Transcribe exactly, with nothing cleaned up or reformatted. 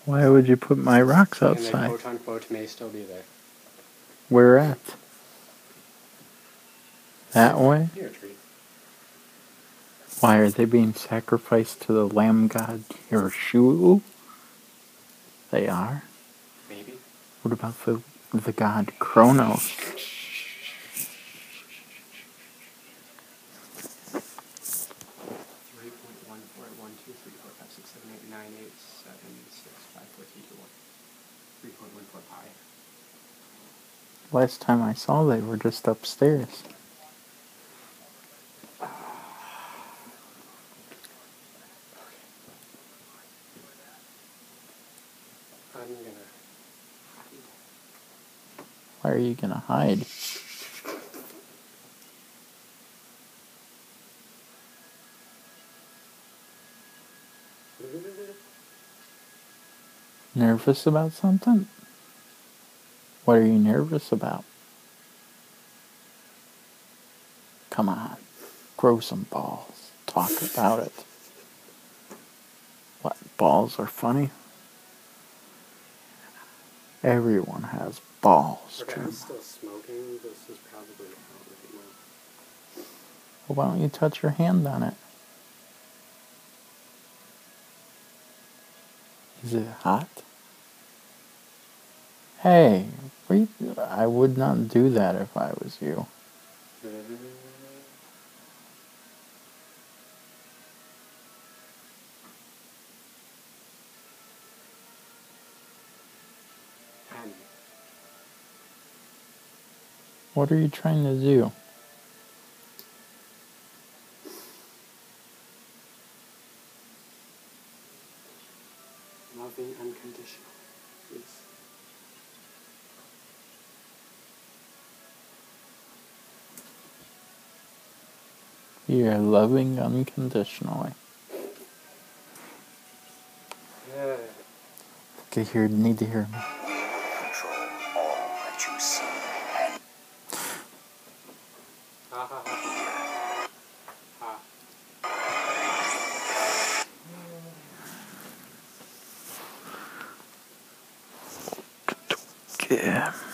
Why would you put my rocks And the outside? quote-unquote may still be there. Where at? That way? Near a tree. Why are they being sacrificed to the lamb god Hirshu? They are? Maybe. What about the, the god Kronos? three point one four one two three four five six seven eight nine eight seven six five four three two one. three point one four pi. Last time I saw they were just upstairs. I'm gonna hide. Why are you gonna hide? Nervous about something? What are you nervous about? Come on, grow some balls. Talk about it. What, balls are funny? Everyone has balls, Okay, Jim. I'm still smoking. This is probably out right now. Well, why don't you touch your hand on it? Is it hot? Hey, we, I would not do that if I was you. Ten. What are you trying to do? Loving unconditional. Yes. You're loving unconditionally. Yeah. Okay, here, need to hear me. Control all that you see and Ha ha ha. Ha. Yeah.